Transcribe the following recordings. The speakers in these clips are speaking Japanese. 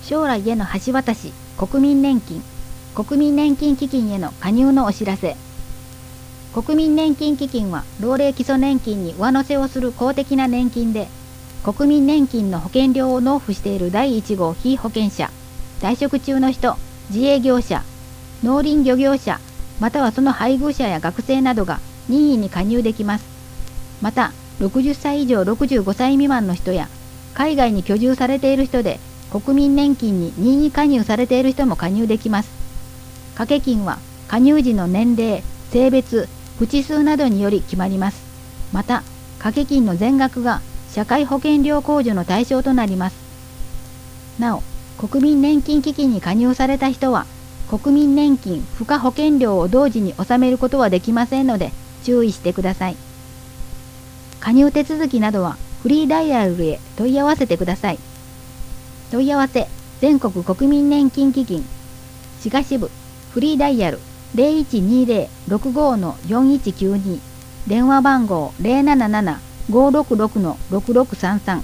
将来への橋渡し、国民年金基金への加入のお知らせ。国民年金基金は老齢基礎年金に上乗せをする公的な年金で、国民年金の保険料を納付している第1号被保険者、在職中の人、自営業者、農林漁業者、またはその配偶者や学生などが任意に加入できます。また、60歳以上65歳未満の人や、海外に居住されている人で、国民年金に任意加入されている人も加入できます。掛け金は加入時の年齢、性別、口数などにより決まります。また、掛け金の全額が社会保険料控除の対象となります。なお、国民年金基金に加入された人は、国民年金付加保険料を同時に納めることはできませんので、注意してください。加入手続きなどはフリーダイヤルへ問い合わせてください。問い合わせ、全国国民年金基金、滋賀支部、フリーダイヤル 0120-65-4192、電話番号 077-566-6633。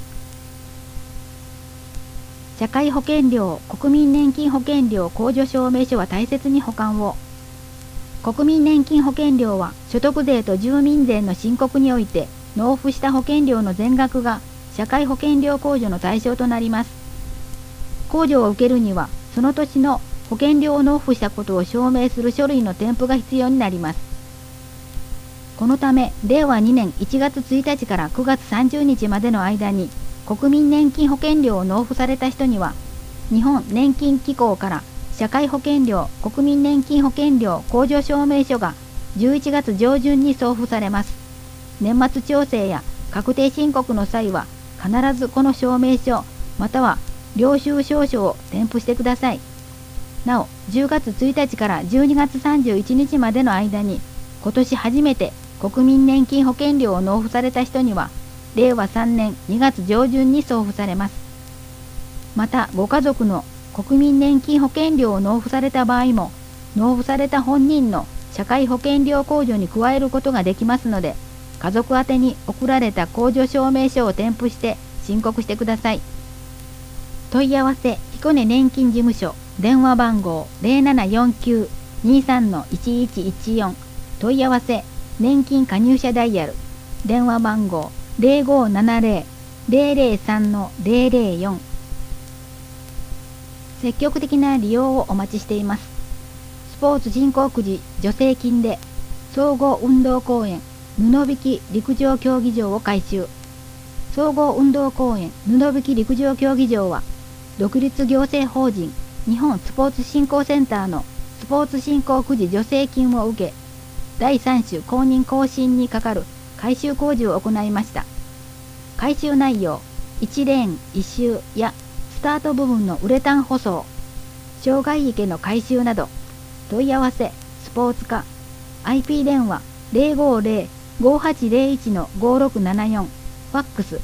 社会保険料、国民年金保険料控除証明書は大切に保管を。国民年金保険料は所得税と住民税の申告において納付した保険料の全額が社会保険料控除の対象となります。控除を受けるにはその年の保険料を納付したことを証明する書類の添付が必要になります。このため令和2年1月1日から9月30日までの間に国民年金保険料を納付された人には、日本年金機構から社会保険料、国民年金保険料控除証明書が11月上旬に送付されます。年末調整や確定申告の際は、必ずこの証明書、または領収証書を添付してください。なお、10月1日から12月31日までの間に、今年初めて国民年金保険料を納付された人には、令和3年2月上旬に送付されます。また、ご家族の国民年金保険料を納付された場合も、納付された本人の社会保険料控除に加えることができますので、家族宛てに送られた控除証明書を添付して申告してください。問い合わせ、彦根年金事務所、電話番号 0749-23-1114、問い合わせ、年金加入者ダイヤル、電話番号0570-003-004。積極的な利用をお待ちしています。スポーツ振興くじ助成金で総合運動公園布引陸上競技場を改修。総合運動公園布引陸上競技場は独立行政法人日本スポーツ振興センターのスポーツ振興くじ助成金を受け、第3種公認更新にかかる改修工事を行いました。改修内容、1レーン1周やスタート部分のウレタン舗装、障害池の改修など。問い合わせ、スポーツ課、IP 電話 050-5801-5674、ファックス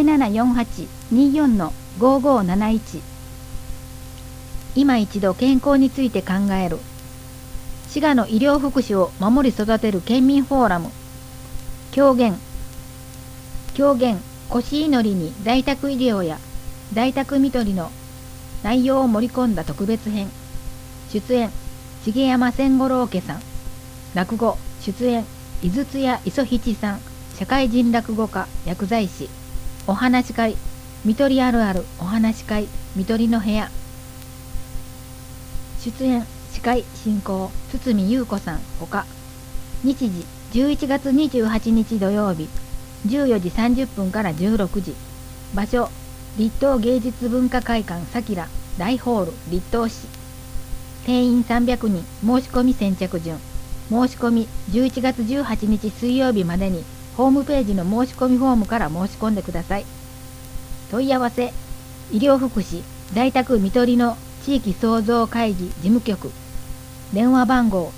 0748-24-5571。今一度健康について考える。滋賀の医療福祉を守り育てる県民フォーラム。狂言、腰祈りに在宅医療や在宅看取りの内容を盛り込んだ特別編。出演、重山千五郎家さん。落語、出演、井筒屋磯七さん。社会人落語家、薬剤師。お話し会、看取りあるあるお話し会、看取りの部屋。出演、司会進行、堤優子さんほか。日時、11月28日土曜日、14時30分から16時。場所、立東芸術文化会館さきら大ホール立東市。定員300人、申し込み先着順。申し込み11月18日水曜日までにホームページの申し込みフォームから申し込んでください。問い合わせ、医療福祉在宅看取りの地域創造会議事務局。電話番号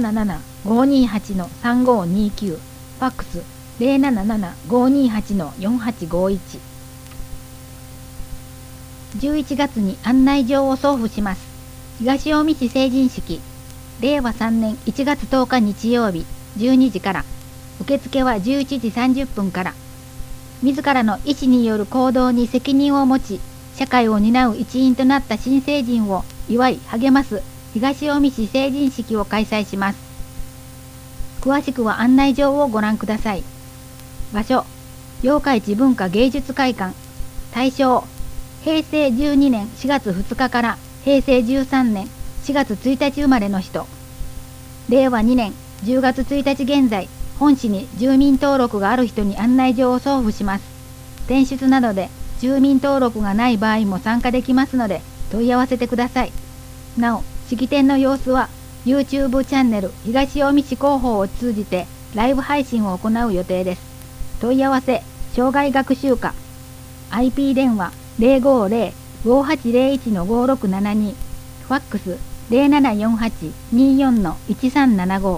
077-528-3529、ファックス 077-528-4851。11月に案内状を送付します。東近江市成人式、令和3年1月10日日曜日12時から、受付は11時30分から。自らの意思による行動に責任を持ち、 社会を担う一員となった新成人を祝い励ます東近江市成人式を開催します。詳しくは案内状をご覧ください。場所、八日市文化芸術会館。対象、平成12年4月2日から平成13年4月1日生まれの人。令和2年10月1日現在、本市に住民登録がある人に案内状を送付します。転出などで住民登録がない場合も参加できますので問い合わせてください。なお、式典の様子は YouTube チャンネル東近江市広報を通じてライブ配信を行う予定です。問い合わせ、障害学習課。IP 電話 050-5801-5672。ファックス 0748-24-1375。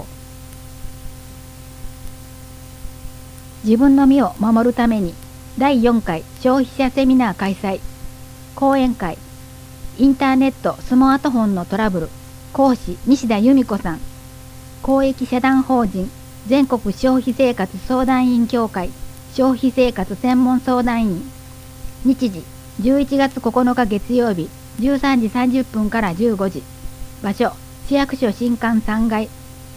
自分の身を守るために第4回消費者セミナー開催。講演会。インターネットスマートフォンのトラブル。講師西田由美子さん。公益社団法人全国消費生活相談員協会消費生活専門相談員。日時11月9日月曜日13時30分から15時。場所、市役所新館3階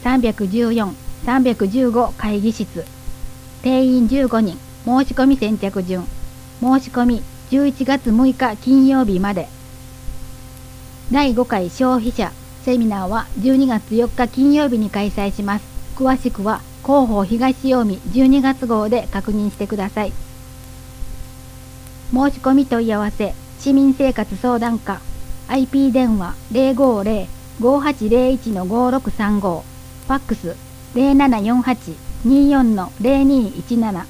314、315会議室。定員15人。申し込み先着順。申し込み11月6日金曜日まで。第5回消費者セミナーは12月4日金曜日に開催します。詳しくは広報東近江12月号で確認してください。申し込み問い合わせ、市民生活相談課。 IP 電話 050-5801-5635。ファックス 0748-24-0217。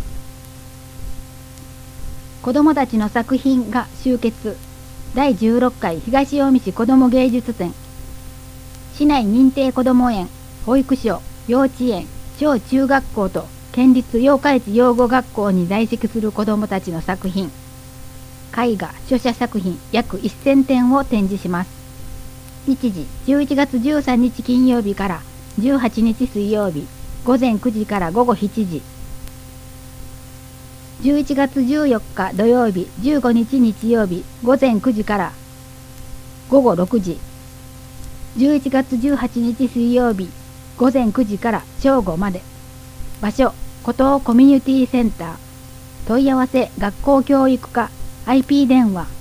子どもたちの作品が集結。第16回東近江市子ども芸術展。市内認定こども園、保育所、幼稚園、小中学校と県立八日市養護学校に在籍する子どもたちの作品、絵画、書写作品約1000点を展示します。日時11月13日金曜日から18日水曜日、午前9時から午後7時。11月14日土曜日、15日日曜日、午前9時から午後6時。11月18日水曜日、午前9時から正午まで。場所、湖東コミュニティセンター。問い合わせ、学校教育課。IP 電話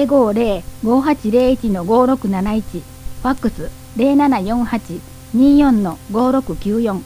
050-5801-5671。ファックス 0748-24-5694。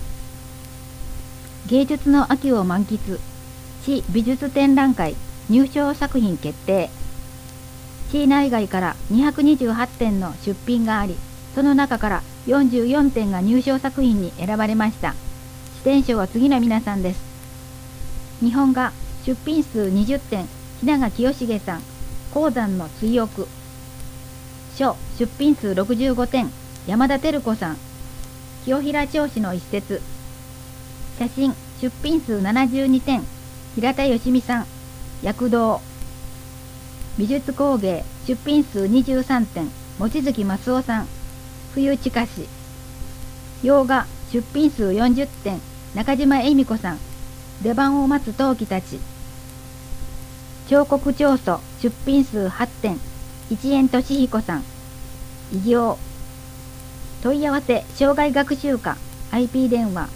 芸術の秋を満喫。市美術展覧会入賞作品決定。市内外から228点の出品があり、その中から44点が入賞作品に選ばれました。市展賞は次の皆さんです。日本画出品数20点、日永清重さん、鉱山の追憶。書出品数65点、山田照子さん、清平町史の一節。写真出品数72点、平田義美さん、躍動。美術工芸出品数23点、望月正夫さん、冬近し。洋画出品数40点、中島恵美子さん、出番を待つ陶器たち。彫刻彫塑出品数8点、一円俊彦さん、偉業。問い合わせ、障害学習課。 IP 電話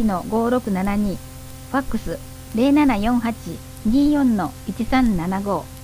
050-5801-5672。ファックス 0748-24-1375。